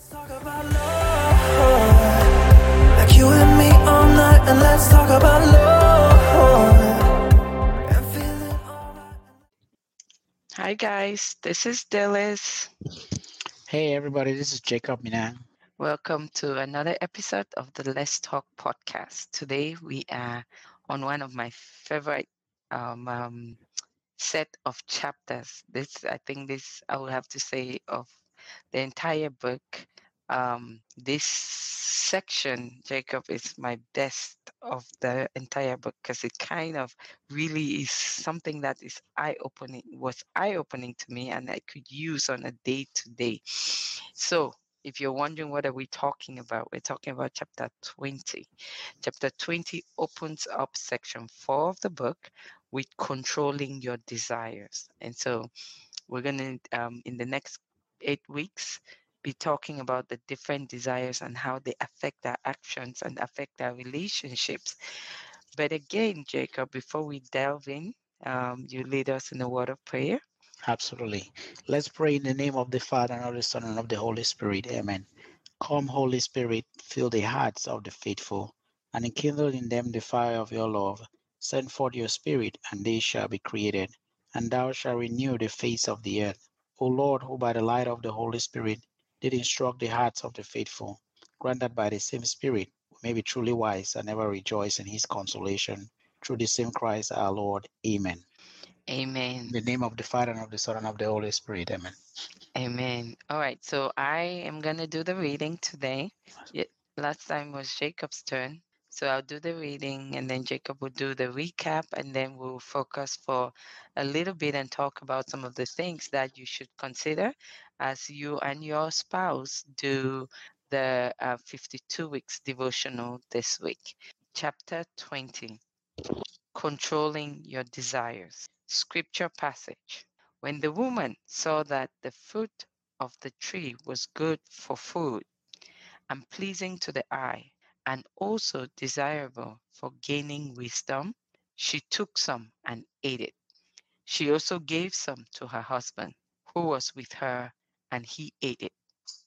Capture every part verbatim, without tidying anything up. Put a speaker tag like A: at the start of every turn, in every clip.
A: Talk about love, like you and me all night, and let's talk about love. I'm feeling alright.
B: Hi guys, this is Dillis.
C: Hey everybody, this is Jacob Minang.
B: Welcome to another episode of the Let's Talk podcast. Today we are on one of my favorite um, um, set of chapters. This, I think, this I will have to say of the entire book. Um, this section, Jacob, is my best of the entire book because it kind of really is something that is eye-opening, was eye-opening to me, and I could use on a day-to-day. So, if you're wondering what are we talking about, we're talking about chapter twenty. Chapter twenty opens up section four of the book with controlling your desires. And so we're going to, um, in the next eight weeks, be talking about the different desires and how they affect our actions and affect our relationships. But again, Jacob, before we delve in, um, you lead us in a word of prayer.
C: Absolutely. Let's pray in the name of the Father, and of the Son, and of the Holy Spirit. Amen. Come, Holy Spirit, fill the hearts of the faithful, and enkindle in them the fire of your love. Send forth your Spirit, and they shall be created, and thou shalt renew the face of the earth. O Lord, who by the light of the Holy Spirit did instruct the hearts of the faithful, grant that by the same Spirit we may be truly wise and ever rejoice in his consolation. Through the same Christ our Lord. Amen.
B: Amen.
C: In the name of the Father, and of the Son, and of the Holy Spirit. Amen.
B: Amen. All right. So I am going to do the reading today. Ye- Last time was Jacob's turn. So I'll do the reading and then Jacob will do the recap and then we'll focus for a little bit and talk about some of the things that you should consider as you and your spouse do the uh, fifty-two weeks devotional this week. Chapter twenty, Controlling Your Desires. Scripture passage. When the woman saw that the fruit of the tree was good for food and pleasing to the eye, and also desirable for gaining wisdom, she took some and ate it. She also gave some to her husband, who was with her, and he ate it.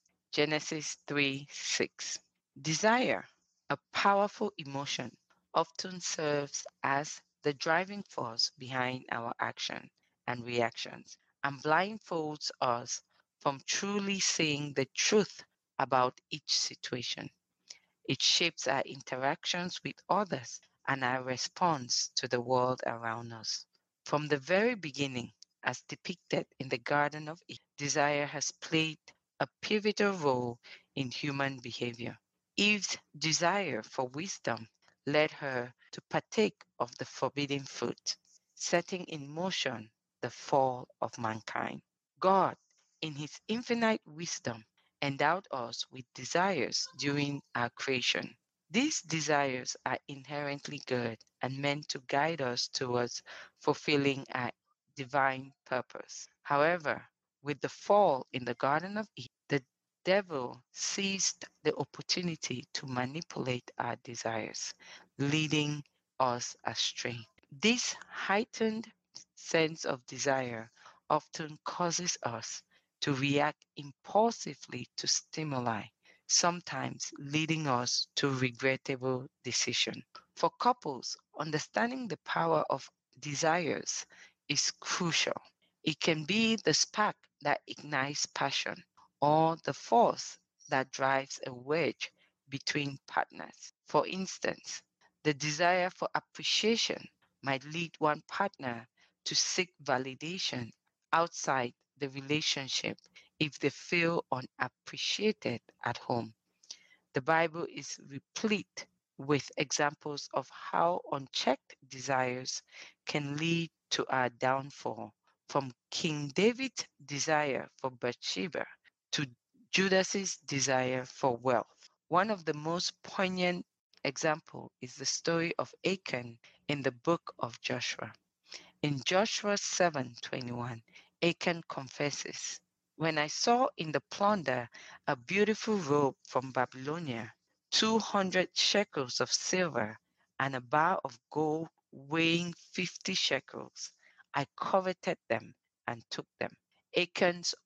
B: Genesis three six. Desire, a powerful emotion, often serves as the driving force behind our action and reactions and blindfolds us from truly seeing the truth about each situation. It shapes our interactions with others and our response to the world around us. From the very beginning, as depicted in the Garden of Eden, desire has played a pivotal role in human behavior. Eve's desire for wisdom led her to partake of the forbidden fruit, setting in motion the fall of mankind. God, in his infinite wisdom, endowed us with desires during our creation. These desires are inherently good and meant to guide us towards fulfilling our divine purpose. However, with the fall in the Garden of Eden, the devil seized the opportunity to manipulate our desires, leading us astray. This heightened sense of desire often causes us to react impulsively to stimuli, sometimes leading us to regrettable decisions. For couples, understanding the power of desires is crucial. It can be the spark that ignites passion or the force that drives a wedge between partners. For instance, the desire for appreciation might lead one partner to seek validation outside the relationship if they feel unappreciated at home. The Bible is replete with examples of how unchecked desires can lead to our downfall, from King David's desire for Bathsheba to Judas's desire for wealth. One of the most poignant examples is the story of Achan in the book of Joshua. In Joshua seven twenty-one, Achan confesses, "When I saw in the plunder a beautiful robe from Babylonia, two hundred shekels of silver, and a bar of gold weighing fifty shekels, I coveted them and took them." Achan's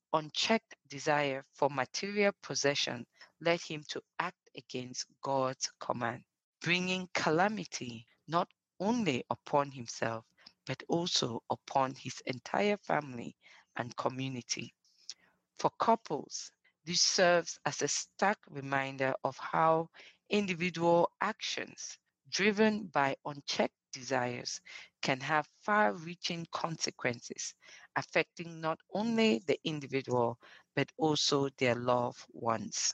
B: unchecked desire for material possession led him to act against God's command, bringing calamity not only upon himself, but also upon his entire family and community. For couples, this serves as a stark reminder of how individual actions driven by unchecked desires can have far reaching consequences, affecting not only the individual but also their loved ones.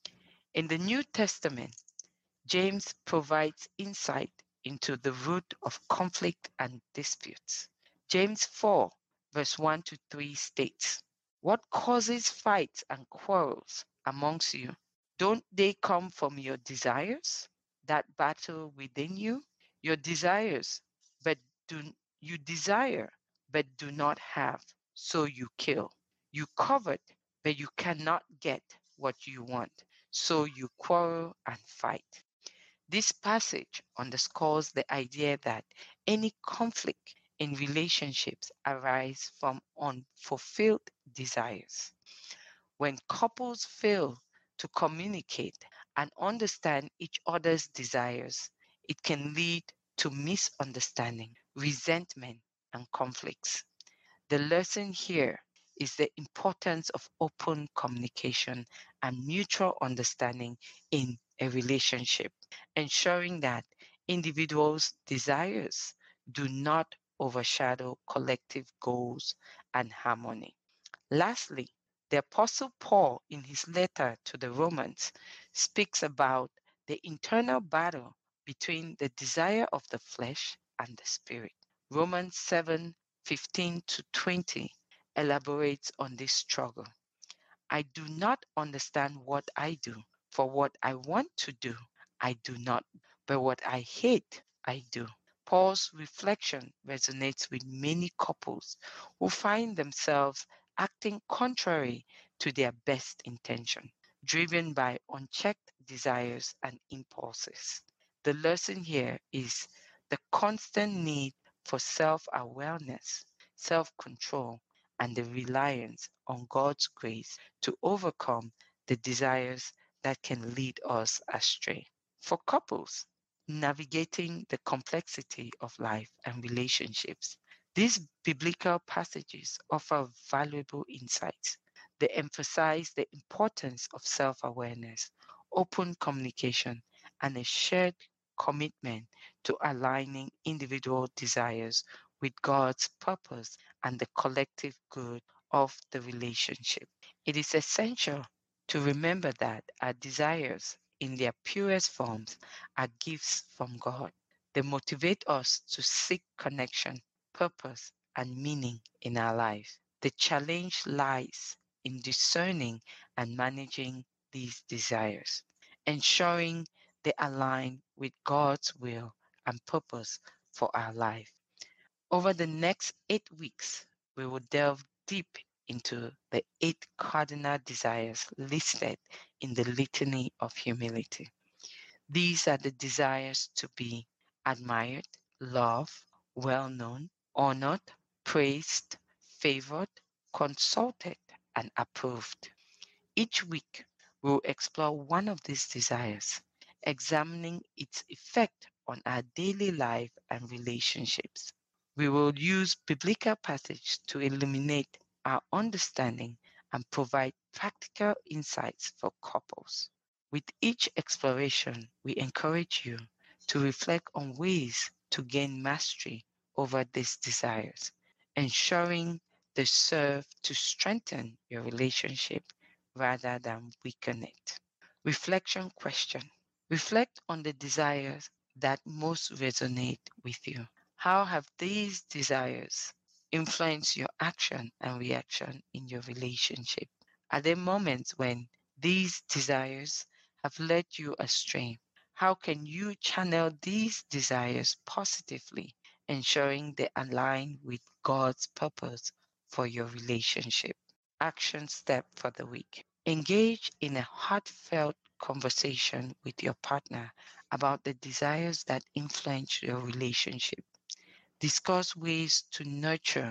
B: In the New Testament, James provides insight into the root of conflict and disputes. James four, verse one to three states, "What causes fights and quarrels amongst you? Don't they come from your desires that battle within you? Your desires, but do you desire, but do not have, so you kill. You covet, but you cannot get what you want, so you quarrel and fight." This passage underscores the idea that any conflict in relationships arise from unfulfilled desires. When couples fail to communicate and understand each other's desires, it can lead to misunderstanding, resentment, and conflicts. The lesson here is the importance of open communication and mutual understanding in a relationship, ensuring that individuals' desires do not overshadow collective goals and harmony. Lastly, the Apostle Paul, in his letter to the Romans, speaks about the internal battle between the desire of the flesh and the spirit. Romans seven fifteen to twenty elaborates on this struggle. "I do not understand what I do, for what I want to do, I do not, but what I hate, I do." Paul's reflection resonates with many couples who find themselves acting contrary to their best intention, driven by unchecked desires and impulses. The lesson here is the constant need for self awareness, self control, and the reliance on God's grace to overcome the desires that can lead us astray. For couples, navigating the complexity of life and relationships, these biblical passages offer valuable insights. They emphasize the importance of self awareness, open communication, and a shared commitment to aligning individual desires with God's purpose and the collective good of the relationship. It is essential to remember that our desires, in their purest forms, are gifts from God. They motivate us to seek connection, purpose, and meaning in our lives. The challenge lies in discerning and managing these desires, ensuring they align with God's will and purpose for our life. Over the next eight weeks, we will delve deep into the eight cardinal desires listed in the Litany of Humility. These are the desires to be admired, loved, well known, honored, praised, favored, consulted, and approved. Each week, we'll explore one of these desires, examining its effect on our daily life and relationships. We will use biblical passages to illuminate our understanding and provide practical insights for couples. With each exploration, we encourage you to reflect on ways to gain mastery over these desires, ensuring they serve to strengthen your relationship rather than weaken it. Reflection question. Reflect on the desires that most resonate with you. How have these desires influenced your action and reaction in your relationship? Are there moments when these desires have led you astray? How can you channel these desires positively, ensuring they align with God's purpose for your relationship? Action step for the week. Engage in a heartfelt conversation with your partner about the desires that influence your relationship. Discuss ways to nurture,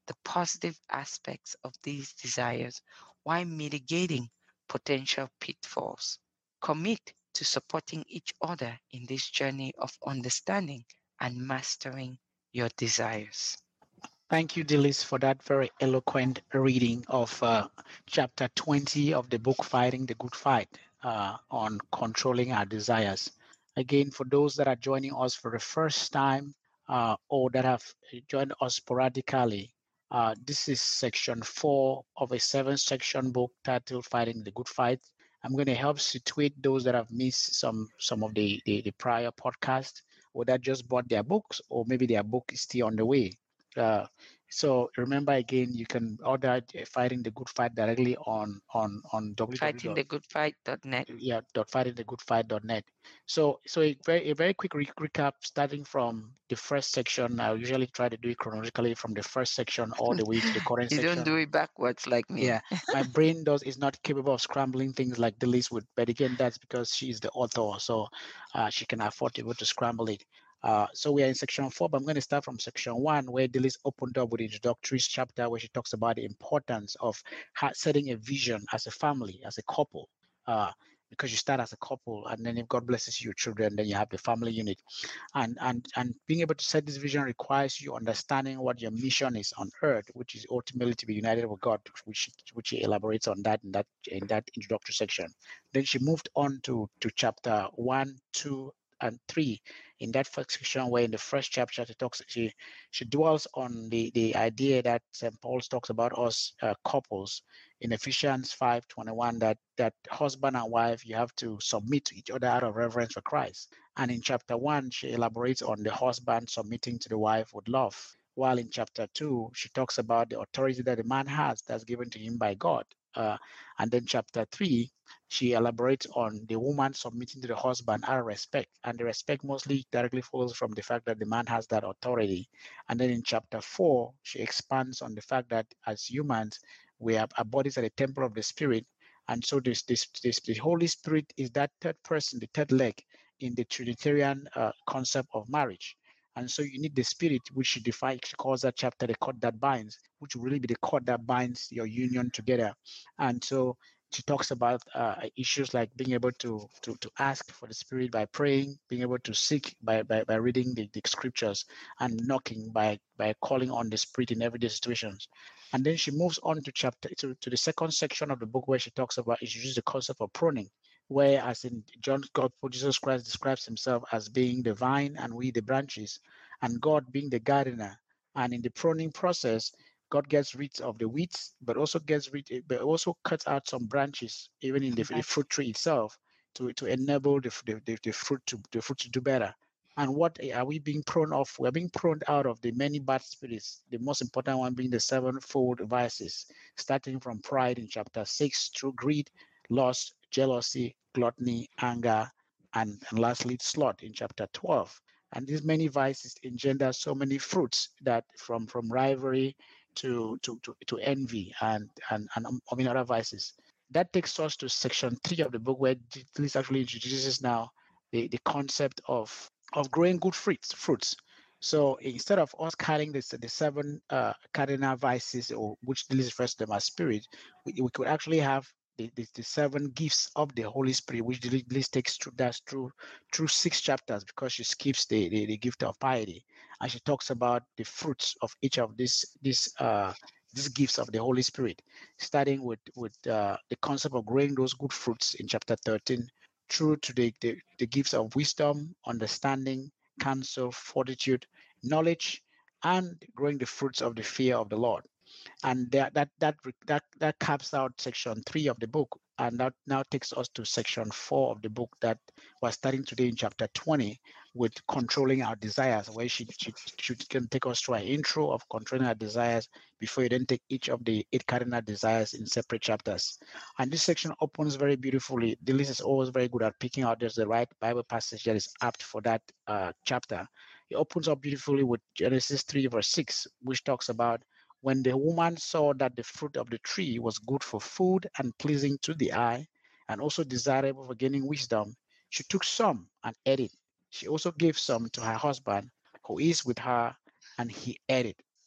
B: the positive aspects of these desires while mitigating potential pitfalls. Commit to supporting each other in this journey of understanding and mastering your desires.
C: Thank you, Delis, for that very eloquent reading of uh, chapter twenty of the book Fighting the Good Fight uh, on controlling our desires. Again, for those that are joining us for the first time uh, or that have joined us sporadically, uh, this is section four of a seven section book titled Fighting the Good Fight. I'm going to help situate those that have missed some some of the, the, the prior podcast or that just bought their books, or maybe their book is still on the way. Uh, so remember again, you can order Fighting the Good Fight directly on on on
B: fighting
C: www.
B: the good fight dot net.
C: Yeah, dot fighting the good fight dot net. So so a very a very quick re- recap starting from the first section. I usually try to do it chronologically from the first section all the way to the current
B: You don't
C: section.
B: do it backwards like me.
C: Yeah, my brain does is not capable of scrambling things like the list would, but again, that's because she's the author, so uh, she can afford to be able to scramble it. Uh, so we are in section four, but I'm going to start from section one, where Delis opened up with the introductory chapter, where she talks about the importance of ha- setting a vision as a family, as a couple. Uh, because you start as a couple, and then if God blesses your children, then you have the family unit, and and and being able to set this vision requires you understanding what your mission is on earth, which is ultimately to be united with God, which which she elaborates on that in that in that introductory section. Then she moved on to to chapter one, two, and three in that first section, where in the first chapter she talks she she dwells on the the idea that Saint Paul talks about us uh, couples in Ephesians five twenty-one, that that husband and wife, you have to submit to each other out of reverence for Christ. And in chapter one, she elaborates on the husband submitting to the wife with love. While in chapter two, she talks about the authority that the man has that's given to him by God. Uh, and then chapter three, she elaborates on the woman submitting to the husband out of respect. And the respect mostly directly follows from the fact that the man has that authority. And then in chapter four, she expands on the fact that as humans, we have our bodies are the temple of the spirit. And so this, this, this, the Holy Spirit is that third person, the third leg in the Trinitarian uh, concept of marriage. And so you need the spirit, which she defines, she calls that chapter the cord that binds, which will really be the cord that binds your union together. And so she talks about uh, issues like being able to, to to ask for the spirit by praying, being able to seek by by, by reading the, the scriptures, and knocking by by calling on the spirit in everyday situations. And then she moves on to chapter to, to the second section of the book, where she talks about, she uses the concept of pruning, where as in John, God, Jesus Christ describes himself as being the vine and we the branches, and God being the gardener. And in the pruning process, God gets rid of the weeds, but also gets rid, but also cuts out some branches, even in the, the fruit tree itself, to, to enable the, the, the fruit to the fruit to do better. And what are we being pruned off? We're being pruned out of the many bad spirits, the most important one being the sevenfold vices, starting from pride in chapter six, through greed, lust, jealousy, gluttony, anger, and, and lastly, sloth in chapter twelve. And these many vices engender so many fruits, that from, from rivalry to, to, to, to envy and, and, and um, many other vices. That takes us to section three of the book, where this actually introduces now the, the concept of, of growing good fruits. fruits. So instead of us carrying this, the seven uh, cardinal vices, or which Delis refers to them as spirit, we, we could actually have the, the, the seven gifts of the Holy Spirit, which Delis takes through that through through six chapters, because she skips the, the, the gift of piety, and she talks about the fruits of each of these these uh, these gifts of the Holy Spirit, starting with with uh, the concept of growing those good fruits in chapter thirteen, through to the, the, the gifts of wisdom, understanding, counsel, fortitude, knowledge, and growing the fruits of the fear of the Lord. And that that that that that caps out section three of the book, and that now takes us to section four of the book that we're starting today in chapter twenty, with controlling our desires, where she she, she can take us through an intro of controlling our desires before you then take each of the eight cardinal desires in separate chapters. And this section opens very beautifully. The list is always very good at picking out there's the right Bible passage that is apt for that uh, chapter. It opens up beautifully with Genesis three verse six, which talks about, when the woman saw that the fruit of the tree was good for food and pleasing to the eye, and also desirable for gaining wisdom, she took some and ate it. She also gave some to her husband, who is with her, and he ate it.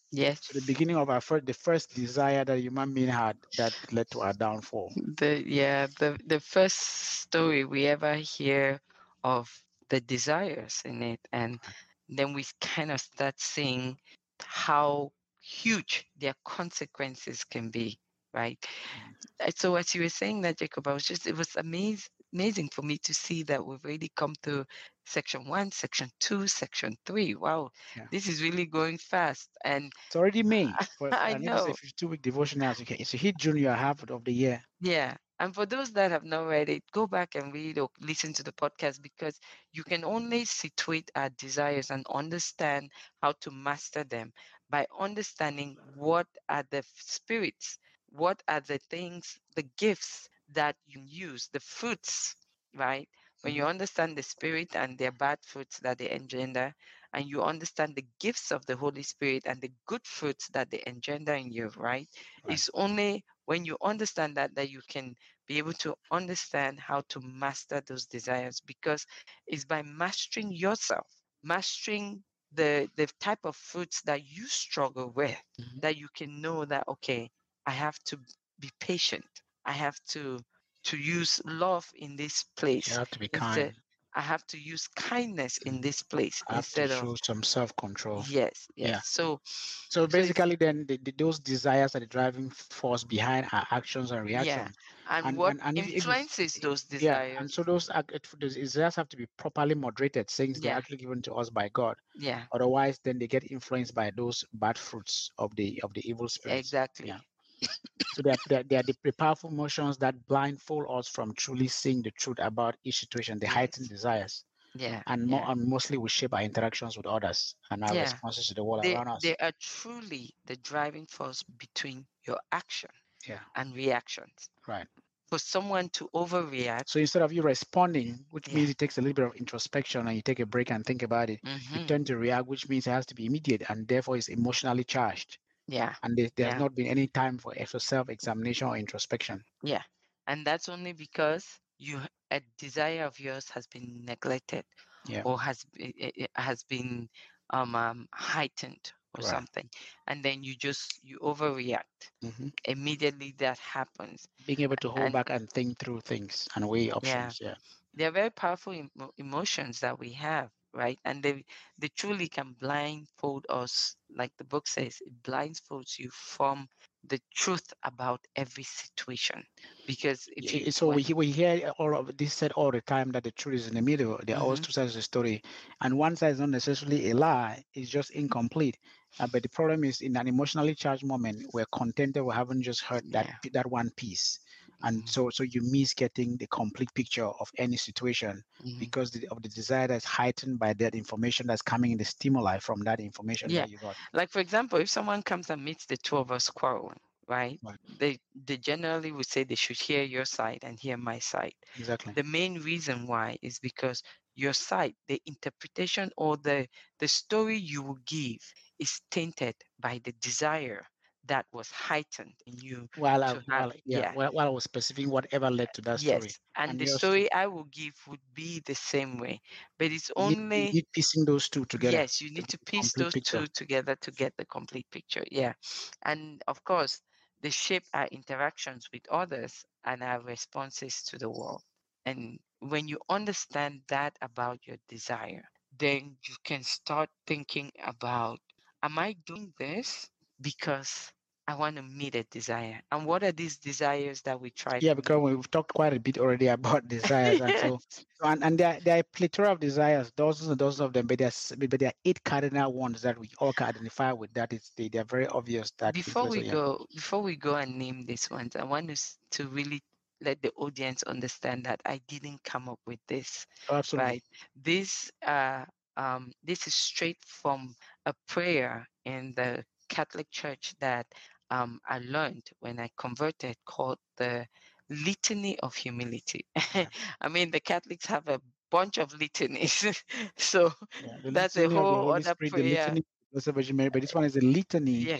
C: So the
B: Yes.
C: beginning of our first, the first desire that human being had that led to our downfall.
B: The yeah, the the first story we ever hear of the desires in it, and then we kind of start seeing how huge their consequences can be, right?
C: Mm.
B: Uh, So as you were saying that, Jacob, I was just, it was amazing amazing for me to see that we've already come to section one, section two, section three. Wow,
C: Yeah.
B: this is really going fast. And
C: It's already May. For, for
B: I
C: and if it's a
B: know.
C: fifty-two week devotionals, you can it's a hit junior half of the year.
B: Yeah. And for those that have not read it, go back and read or listen to the podcast, because you can only situate our desires and understand how to master them by understanding what are the f- spirits, what are the things, the gifts that you use, the fruits, right? When you
C: Mhm.
B: understand the spirit and their bad fruits that they engender, and you understand the gifts of the Holy Spirit and the good fruits that they engender in you, right?
C: Right.
B: It's only when you understand that that you can be able to understand how to master those desires, because it's by mastering yourself, mastering the the type of fruits that you struggle with,
C: Mhm.
B: that you can know that, okay, I have to be patient, I have to to use love in this
C: You
B: place
C: have to be
B: instead,
C: kind.
B: I have to use kindness in
C: Mhm.
B: this place
C: Have to
B: instead of,
C: show some self control.
B: yes, yes.
C: Yeah.
B: So
C: So
B: so it's,
C: basically, then the, the, those desires are the driving force behind our actions and
B: yeah.
C: reactions.
B: And
C: And
B: what
C: and and if, if it's
B: influences those
C: yeah, and so
B: desires?
C: those act- it- those desires have to be properly moderated, since they're
B: Yeah,
C: actually given to us by God.
B: yeah,
C: Otherwise, then they get influenced by those bad fruits of the of the evil spirits. Yeah.
B: exactly.
C: So they are, they are, they are the the powerful emotions that blindfold us from truly seeing the truth about each situation, the heightened
B: Yes.
C: desires,
B: Yeah,
C: and more
B: yeah,
C: and mostly we shape our interactions with others and our
B: yeah.
C: responses to the world
B: They
C: around us.
B: they are truly the driving force between your action
C: Yeah,
B: and reactions.
C: right.
B: For someone to overreact,
C: So instead of you responding, which
B: yeah.
C: means it takes a little bit of introspection and you take a break and think about it, you
B: Mm-hmm.
C: tend to react, which means it has to be immediate and therefore is emotionally charged.
B: Yeah,
C: And there, there has
B: yeah,
C: not been any time for self examination or introspection.
B: yeah. And that's only because you a desire of yours has been neglected,
C: Yeah,
B: or has been, has been um, um heightened or
C: right.
B: something, and then you just you overreact
C: Hmm.
B: immediately. That happens.
C: Being able to hold
B: And
C: back and think through things and weigh
B: yeah,
C: options. Yeah.
B: they're very powerful emo- emotions that we have, right? And they they truly can blindfold us, like the book says, it blindfolds you from the truth about every situation. Because if you
C: Yeah, so we,
B: when
C: he- we hear all of this said all the time that the truth is in the middle. There are always
B: hmm
C: two sides of the story, and one side is not necessarily a lie; it's just incomplete. Uh, but the problem is, in an emotionally charged moment, we're contented we haven't just heard that
B: yeah,
C: p- that one piece, and
B: hmm
C: so so you miss getting the complete picture of any situation
B: hmm
C: because the, of the desire that's heightened by that information that's coming in, the stimuli from that information
B: yeah.
C: that you got.
B: Like for example, if someone comes and meets the two of us quarreling, right?
C: Right.
B: They they generally would say they should hear your side and hear my side.
C: Exactly.
B: The main reason why is because your side, the interpretation or the the story you will give is tainted by the desire that was heightened in you
C: While I,
B: to have,
C: while yeah,
B: yeah,
C: while, while I was specifying whatever led to that story,
B: yes. And
C: and
B: the
C: yours
B: story I will give would be the same way. But it's
C: you need you
B: only,
C: need piecing those two together
B: yes, you
C: to
B: need
C: get
B: to
C: the
B: piece
C: complete
B: those
C: picture.
B: two together to get the complete picture. Yeah. And of course, they shape our interactions with others and our responses to the world. And when you understand that about your desire, then you can start thinking about, am I doing this because I want to meet a desire? And what are these desires that we try
C: Yeah,
B: to
C: because
B: meet?
C: we've talked quite a bit already about desires, and
B: Yes.
C: so so and, and there are, there are a plethora of desires, dozens and dozens of them, but there's but there are eight cardinal ones that we all can identify with. That is they they are very obvious that
B: Before
C: influence.
B: we
C: Yeah,
B: go, before we go and name these ones, I want us to really let the audience understand that I didn't come up with this,
C: oh, absolutely.
B: right? This uh um this is straight from a prayer in the Catholic Church that um I learned when I converted, called the Litany of Humility.
C: Yeah,
B: I mean, the Catholics have a bunch of litanies, so
C: yeah. The
B: that's a
C: litany of the
B: whole
C: Holy
B: other
C: Spirit, the
B: prayer.
C: litany of the Blessed Virgin Mary, but this one is a litany
B: Yes.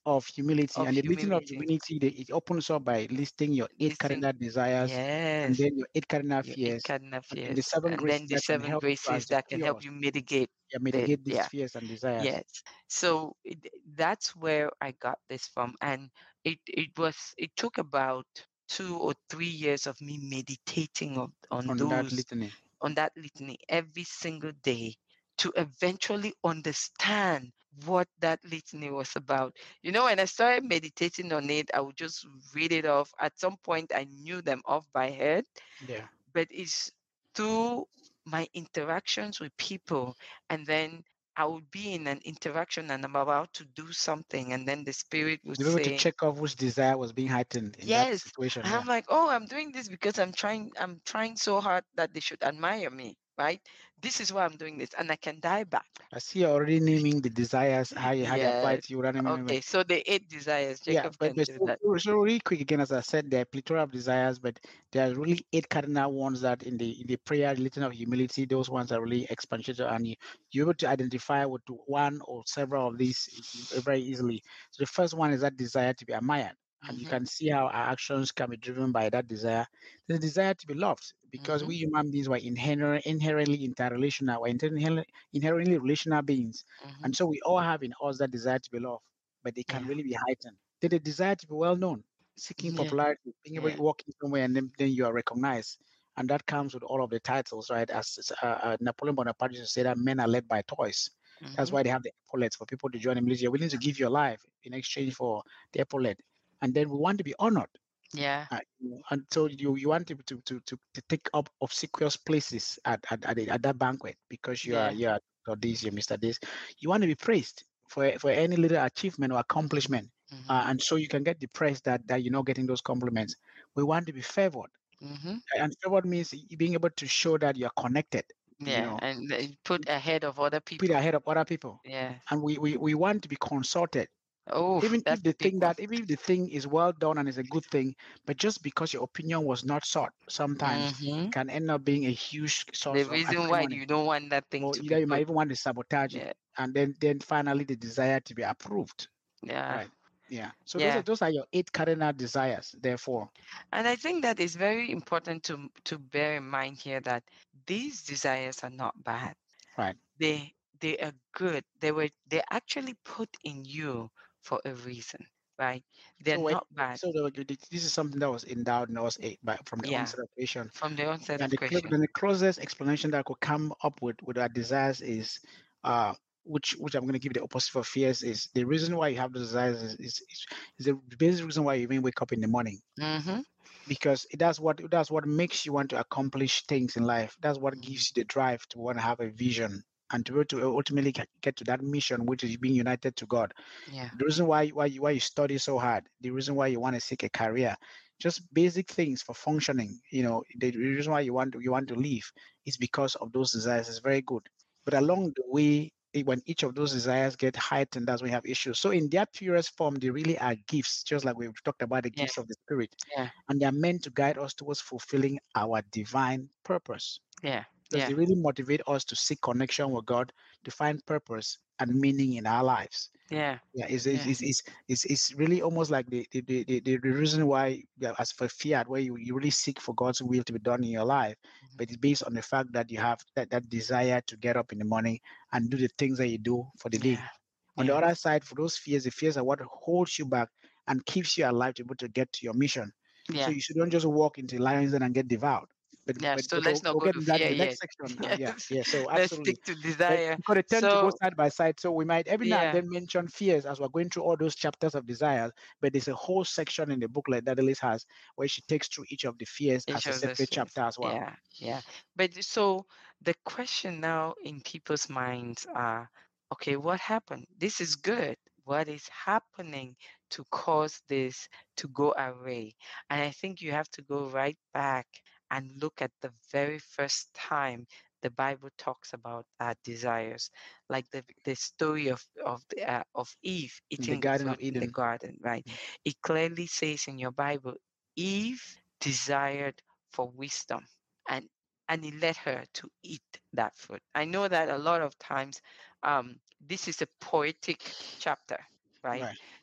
C: of humility.
B: of
C: And the litany of
B: humility.
C: humility, the, it opens up by listing your eight
B: Listen,
C: cardinal desires and
B: yes,
C: then your eight cardinal
B: your eight
C: fears,
B: cardinal
C: and then the
B: fears,
C: seven
B: and
C: graces
B: then the
C: that can
B: seven
C: help you as
B: graces
C: the
B: that can help
C: cures,
B: you mitigate
C: yeah,
B: the,
C: mitigate these
B: yeah,
C: fears and desires.
B: yes. So it, that's where I got this from, and it it was it took about two or three years of me meditating on, on
C: On that
B: those
C: litany.
B: on that litany every single day to eventually understand what that litany was about. You know, when I started meditating on it, I would just read it off. At some point, I knew them off by head,
C: Yeah.
B: but it's through my interactions with people, and then I would be in an interaction and I'm about to do something, and then the spirit would
C: To be able to
B: say,
C: check off which desire was being heightened in that
B: yes.
C: situation.
B: And
C: Yeah.
B: I'm like, oh, I'm doing this because I'm trying, I'm trying so hard that they should admire me, right? This is why I'm doing this, and I can die back.
C: I see you're already naming the desires, how, you, how they apply
B: Yes.
C: to you. Randomly.
B: Okay, so the eight desires,
C: Yeah,
B: Jacob
C: but,
B: can
C: but
B: do
C: so,
B: that.
C: so so really quick again, as I said, there are plethora of desires, but there are really eight cardinal ones that in the in the prayer, litany of humility, those ones are really exponential, and you, you're able to identify with one or several of these e- e- very easily. So the first one is that desire to be admired, and you
B: Mm-hmm.
C: can see how our actions can be driven by that desire. The desire to be loved, because
B: Mm-hmm.
C: we human beings were inherent, inherently interrelational, we're inherently, inherently relational beings,
B: Mm-hmm.
C: and so we all have in us that desire to be loved, but they can
B: Yeah.
C: really be heightened. They the desire to be well known, seeking
B: Yeah.
C: popularity, being able
B: Yeah.
C: to walk in somewhere and then, then you are recognized. And that comes with all of the titles, right? As uh, uh, Napoleon Bonaparte used to say that men are led by toys. That's
B: Mm-hmm.
C: why they have the epaulets for people to join the military. You're willing to give your life in exchange for the epaulet. And then we want to be honored.
B: Yeah.
C: Uh, and so you, you want to, to, to, to, to take up obsequious places at, at, at, the- at that banquet because you are,
B: Yeah.
C: you are or this, you're mister This. You want to be praised for, for any little achievement or accomplishment.
B: Mm-hmm.
C: Uh, and so you can get depressed that, that you're not getting those compliments. We want to be favored.
B: Mm-hmm.
C: And favored means y- being able to show that you're connected, you
B: Yeah.
C: know,
B: And they put ahead of other
C: put
B: people.
C: ahead of other people.
B: Yeah.
C: And we, we, we want to be consulted
B: Oh,
C: even if
B: that's
C: the
B: a big
C: thing
B: one.
C: that even if the thing is well done and is a good thing, but just because your opinion was not sought, sometimes
B: Mm-hmm.
C: can end up being a huge
B: The
C: source of
B: reason why
C: acrimony,
B: you don't want that thing
C: or
B: to
C: either
B: be
C: you might
B: good.
C: even want to sabotage it,
B: Yeah.
C: and then then finally the desire to be approved,
B: Yeah.
C: right? Yeah. So those are
B: Yeah.
C: those are your eight cardinal desires. Therefore,
B: And I think that is very important to to bear in mind here that these desires are not bad.
C: right.
B: They they are good. They were they actually put in you for a reason, right? They're
C: So when
B: not bad.
C: so the, the- this is something that was endowed in us eh, by, from the
B: Yeah.
C: onset of creation.
B: From the onset
C: And
B: of
C: the, clo-
B: creation.
C: then the closest explanation that I could come up with with our desires is, uh, which which I'm going to give the opposite for fears is the reason why you have those desires is is, is, is the basic reason why you even wake up in the morning,
B: Mm-hmm.
C: because that's what that's what makes you want to accomplish things in life. That's what
B: Mm-hmm.
C: gives you the drive to want to have a vision and to be able to ultimately get get to that mission, which is being united to God.
B: Yeah.
C: The reason why why you why you study so hard, the reason why you want to seek a career, just basic things for functioning. You know, the reason why you want to you want to leave is because of those desires. Is very good, but
B: Mm-hmm.
C: along the way, eh, when each of those desires get heightened, that's when we have issues. So in their purest form, they really are gifts, just like we've talked about the
B: Yeah.
C: gifts of the Spirit,
B: Yeah.
C: and they are meant to guide us towards fulfilling our divine purpose,
B: Yeah.
C: because
B: Yeah.
C: they really motivate us to seek connection with God, to find purpose and meaning in our lives.
B: Yeah.
C: Yeah, it's it's
B: Yeah.
C: it's, it's, it's, it's really almost like the the, the, the, the reason why, yeah, as for fiat, where you, you really seek for God's will to be done in your life,
B: Mm-hmm.
C: but it's based on the fact that you have that, that desire to get up in the morning and do the things that you do for the day.
B: Yeah.
C: On the
B: Yeah.
C: other side, for those fears, the fears are what holds you back and keeps you alive to be able to get to your mission. So
B: Yeah.
C: you shouldn't just walk into lions den and get devoured. But
B: Yeah.
C: but
B: So
C: but
B: let's
C: we'll,
B: not
C: we'll
B: go
C: get
B: to
C: into that in
B: fear
C: the
B: yet.
C: next section. Uh, yeah,
B: Yes.
C: yeah. So
B: Let's
C: absolutely.
B: stick to
C: But
B: desire.
C: because they tend to go
B: So
C: side by side, so we might every now and
B: yeah.
C: then mention fears as we're going through all those chapters of desires. But there's a whole section in the booklet that Elise has where she takes through each of the fears
B: Each
C: as a
B: of those
C: separate
B: fears.
C: chapter as well.
B: Yeah. Yeah. But so the question now in people's minds are, okay, what happened? This is good. What is happening to cause this to go away? And I think you have to go right back and look at the very first time the Bible talks about our desires, like the the story of of the, uh, of Eve
C: In the
B: eating the
C: Garden
B: fruit
C: of
B: in the
C: Eden.
B: garden, right?
C: Mm.
B: It clearly says in your Bible, Eve desired for wisdom, and and it led her to eat that fruit. I know that a lot of times um, this is a poetic chapter, right?
C: Right.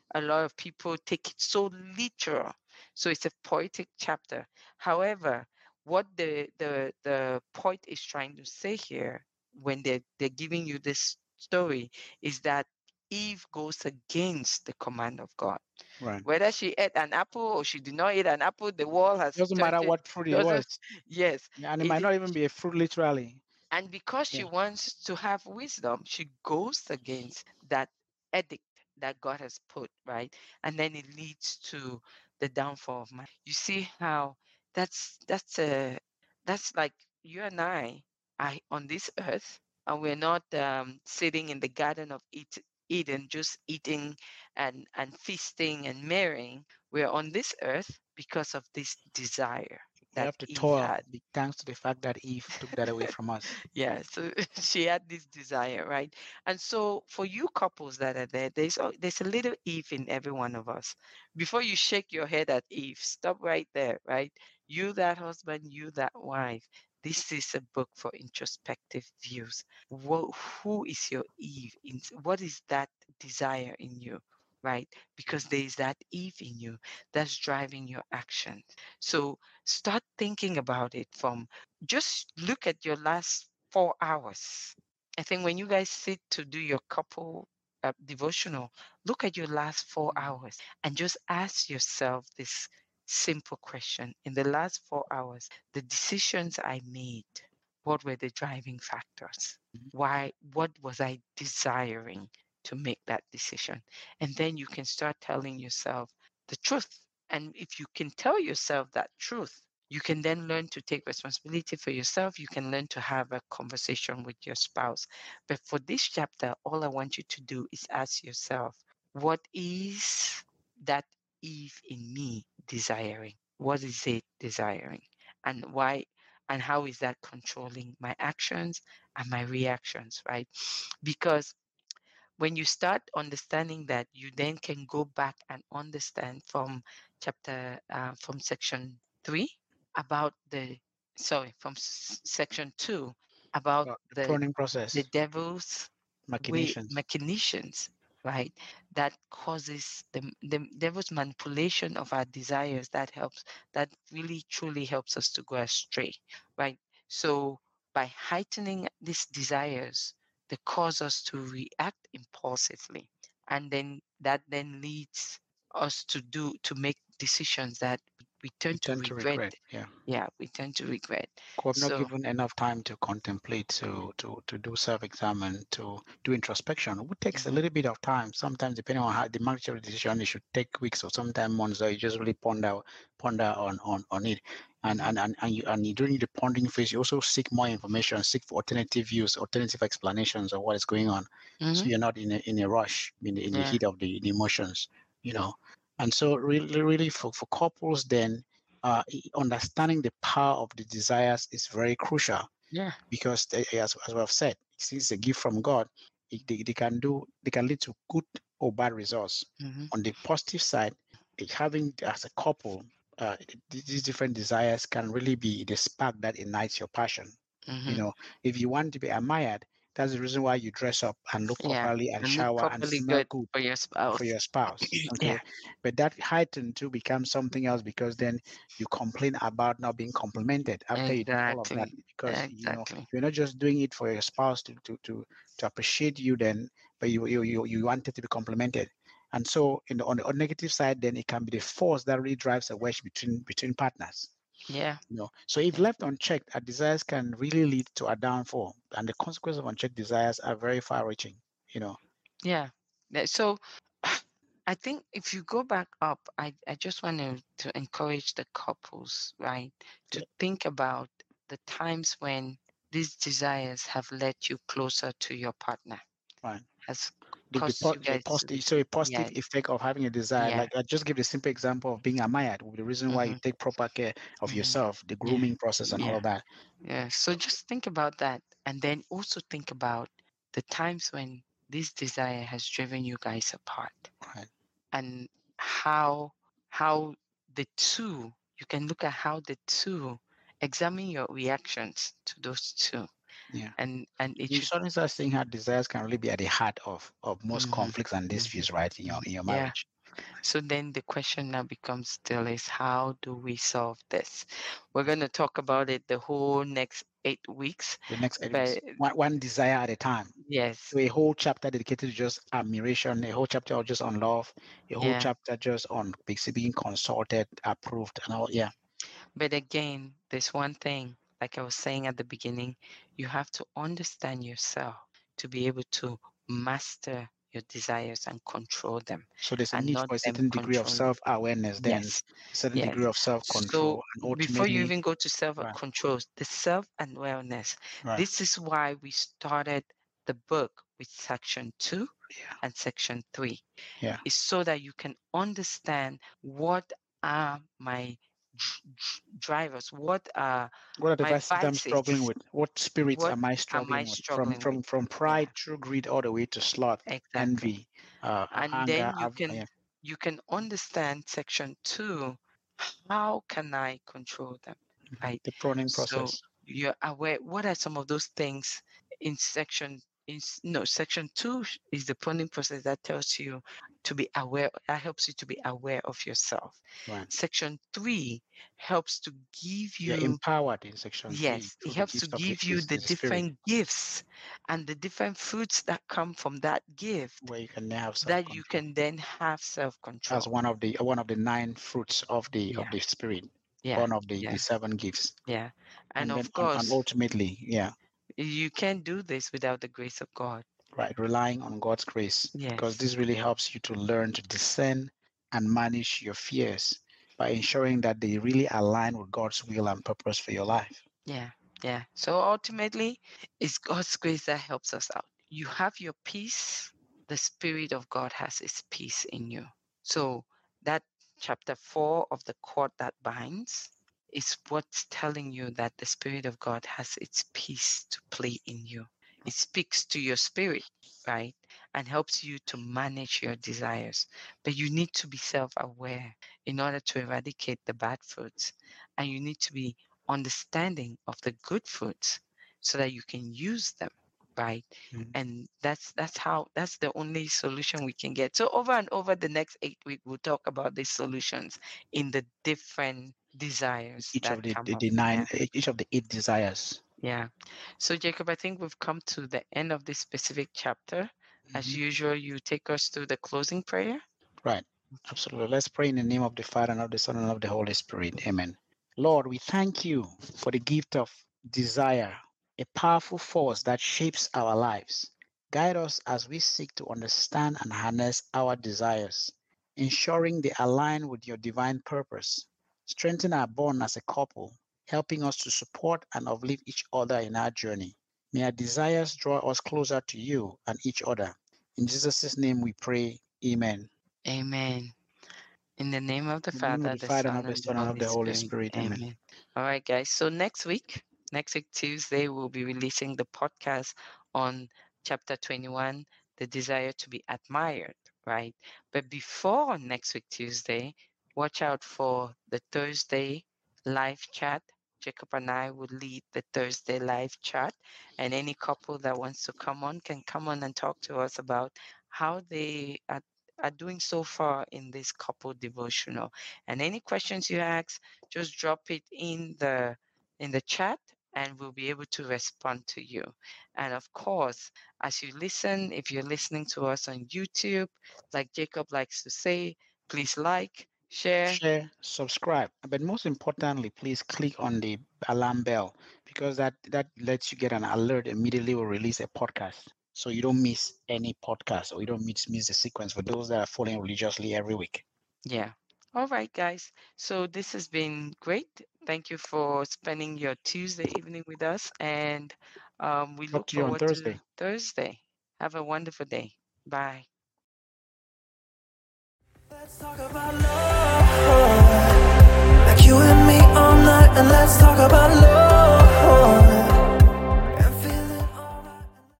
B: a lot of people take it so literal. So it's a poetic chapter. However, what the the the poet is trying to say here when they they're giving you this story is that Eve goes against the command of God.
C: Right.
B: Whether she ate an apple or she did not eat an apple, the wall has
C: Doesn't
B: turned
C: matter
B: it.
C: what fruit it
B: Doesn't
C: was.
B: yes.
C: Yeah, and it
B: It,
C: might not even be a fruit literally.
B: and because she
C: Yeah.
B: wants to have wisdom, she goes against that edict that God has put, right? And then it leads to the downfall of man. You see how that's that's a that's like you and I are on this earth, and we're not um, sitting in the Garden of Eat, Eden just eating and and feasting and marrying. We're on this earth because of this desire
C: We
B: that
C: have to
B: Eve
C: toil
B: had.
C: be- thanks to the fact that Eve took that away from us.
B: Yeah, so she had this desire, right? And so for you couples that are there, there's a, there's a little Eve in every one of us. Before you shake your head at Eve, stop right there, right? You that husband, you that wife. This is a book for introspective views. Wha- who is your Eve? In, what is that desire in you, right? Because there is that Eve in you that's driving your actions. So start thinking about it from just look at your last four hours. I think when you guys sit to do your couple uh, devotional, look at your last four hours and just ask yourself this simple question. In the last four hours, the decisions I made, what were the driving factors? Why, what was I desiring to make that decision? And then you can start telling yourself the truth. And if you can tell yourself that truth, you can then learn to take responsibility for yourself. You can learn to have a conversation with your spouse. But for this chapter, all I want you to do is ask yourself, what is that Eve in me desiring? What is it desiring? And why? And how is that controlling my actions and my reactions, right? Because when you start understanding that, you then can go back and understand from chapter uh, from section three about the sorry from s- section two about
C: Uh, the
B: the
C: pruning
B: the
C: process,
B: devil's way
C: machinations.
B: machinations, right? That causes the the devil's manipulation of our desires, that helps, that really truly helps us to go astray, right? So by heightening these desires, they cause us to react impulsively, and then that then leads us to do to make decisions that we
C: We
B: tend to
C: tend to
B: regret.
C: regret. Yeah.
B: Yeah, we tend to regret.
C: We've not
B: So
C: given enough time to contemplate, to to to do self-examine, to do introspection. It takes a
B: mhm,
C: little bit of time. Sometimes, depending on how the magnitude of the decision, it should take weeks or sometimes months. So you just really ponder ponder on on on it, and
B: mhm,
C: and and and, you, and you during the pondering phase, you also seek more information, seek for alternative views, alternative explanations of what is going on. So
B: mhm,
C: you're not in a in a rush, in the, in the
B: yeah,
C: heat of the, the emotions, you know. And so really, really for for couples, then uh, understanding the power of the desires is very crucial
B: yeah,
C: because, they, as, as we have said, since it's a gift from God, it, they, they can do they can lead to good or bad results.
B: mhm,
C: On the positive side, it, having as a couple, uh, th- these different desires can really be the spark that ignites your passion. You
B: mhm,
C: know, if you want to be admired, that's the reason why you dress up and look
B: yeah,
C: properly and
B: and look
C: shower and
B: properly
C: smell
B: good
C: good
B: for your
C: for
B: spouse.
C: your spouse.
B: Yeah,
C: Okay. But that heightened to become something else because then you complain about not being complimented after you do all of that
B: exactly,
C: because you know
B: exactly.
C: you're not just doing it for your spouse to to to, to appreciate you then, but you, you you you wanted to be complimented. And so in the, on the on negative side, then it can be the force that really drives a wedge between between partners.
B: Yeah,
C: You know, so if
B: yeah,
C: left unchecked, our desires can really lead to a downfall, and the consequences of unchecked desires are very far-reaching. You know,
B: yeah. Yeah, so I think if you go back up, I, I just want to, to encourage the couples, right, to
C: Yeah.
B: think about the times when these desires have led you closer to your partner,
C: right.
B: has
C: the, the,
B: caused
C: po-
B: you
C: the
B: guys to,
C: positive so a positive
B: yes,
C: effect of having a desire,
B: yeah,
C: like I just give the simple example of being admired, the reason why you
B: mm-hmm,
C: take proper care of
B: mm-hmm,
C: yourself, the
B: yeah,
C: grooming process and all
B: yeah,
C: of that.
B: yeah. So just think about that, and then also think about the times when this desire has driven you guys apart,
C: Right.
B: and how how the two, you can look at how the two, examine your reactions to those two,
C: Yeah.
B: and and it
C: You
B: should.
C: suddenly start seeing how desires can really be at the heart of of most
B: Mhm,
C: conflicts and
B: mhm,
C: disputes, right, in your
B: mhm.
C: in your
B: Yeah,
C: marriage.
B: So then the question now becomes still is how do we solve this? We're going to talk about it the whole next eight weeks.
C: The next eight
B: But
C: weeks, one, one desire at a time.
B: yes,
C: So a whole chapter dedicated to just admiration, a whole chapter just on love, a whole
B: yeah.
C: chapter just on basically being consulted, approved, and all. Yeah.
B: But again, there's one thing, like I was saying at the beginning, you have to understand yourself to be able to master your desires and control them,
C: So there's a
B: and
C: need
B: not
C: for a
B: them
C: certain degree of
B: control you.
C: self-awareness, then
B: Yes,
C: a certain
B: yes.
C: degree of self-control,
B: So
C: and
B: before you
C: ultimately,
B: even go to self
C: right,
B: control, the self and wellness,
C: right,
B: this is why we started the book with section two
C: yeah,
B: and section three,
C: yeah.
B: is so that you can understand what are my dr- dr- drivers, what are
C: What are the
B: my
C: vices that I'm struggling
B: vices,
C: with? What spirits
B: what
C: am I
B: am I
C: struggling with? From
B: struggling with?
C: from from
B: Yeah,
C: pride through greed all the way to sloth,
B: exactly.
C: envy, uh,
B: And
C: anger.
B: then you
C: av-
B: can
C: Yeah,
B: you can understand section two. How can I control them?
C: mhm.
B: Right.
C: The pruning
B: So
C: process.
B: you're aware. What are some of those things in section? In s- no, section two sh- is the pruning process that tells you to be aware. That helps you to be aware of yourself.
C: Right.
B: Section three helps to give
C: You're
B: you.
C: empowered in section three
B: Yes, it
C: through the
B: helps to
C: gift of the,
B: give you
C: this,
B: the
C: the spirit,
B: different gifts and the different fruits that come from that gift
C: where you can have
B: that you
C: self-control
B: can then have
C: as
B: self-control.
C: one of the one of the nine fruits of the of
B: Yeah,
C: the spirit,
B: yeah,
C: one of the the
B: yeah,
C: seven gifts,
B: yeah. And
C: and then
B: of
C: and, and
B: course,
C: ultimately, yeah,
B: you can't do this without the grace of God.
C: right, relying on God's grace, because
B: Yes.
C: this really helps you to learn to discern and manage your fears by ensuring that they really align with God's will and purpose for your life.
B: Yeah. Yeah. So ultimately, it's God's grace that helps us out. You have your peace. The Spirit of God has His peace in you. So that chapter four of the cord that binds is what's telling you that the Spirit of God has its peace to play in you. It speaks to your spirit, right? And helps you to manage your desires. But you need to be self aware in order to eradicate the bad fruits. And you need to be understanding of the good fruits so that you can use them, right?
C: Mhm.
B: And that's that's how that's the only solution we can get. So over and over the next eight weeks we'll talk about these solutions in the different desires
C: Each
B: that
C: of the,
B: come
C: the,
B: up.
C: the
B: Yeah.
C: nine, each of the eight desires.
B: Yeah. So Jacob, I think we've come to the end of this specific chapter. As
C: Mhm.
B: usual, you take us through the closing prayer.
C: Right. Absolutely. Let's pray in the name of the Father and of the Son and of the Holy Spirit. Amen. Lord, we thank you for the gift of desire, a powerful force that shapes our lives. Guide us as we seek to understand and harness our desires, ensuring they align with your divine purpose. Strengthen our bond as a couple, helping us to support and uplift each other in our journey. May our desires draw us closer to you and each other. In Jesus' name we pray. Amen.
B: Amen. In the name of the
C: In the name of
B: Father,
C: the
B: the
C: Father and
B: Son,
C: of the
B: and the
C: Son and of
B: Holy
C: the Holy
B: Spirit.
C: Spirit. Amen.
B: Amen. All right, guys. So next week, next week, Tuesday, we'll be releasing the podcast on chapter twenty-one, The Desire to be Admired, right? But before next week, Tuesday, watch out for the Thursday live chat. Jacob and I will lead the Thursday live chat, and any couple that wants to come on can come on and talk to us about how they are are doing so far in this couple devotional. And any questions you ask, just drop it in the in the chat and we'll be able to respond to you. And of course, as you listen, if you're listening to us on YouTube, like Jacob likes to say, please like, share.
C: Share, subscribe, but most importantly, please click on the alarm bell, because that that lets you get an alert immediately we release a podcast, so you don't miss any podcast or you don't miss miss the sequence for those that are following religiously every week.
B: Yeah. All right, guys. So this has been great. Thank you for spending your Tuesday evening with us. And um, we
C: Talk
B: look
C: to you on
B: forward to
C: Thursday.
B: Thursday. Have a wonderful day. Bye.
A: Let's talk about love. Like you and me all night, and let's talk about love.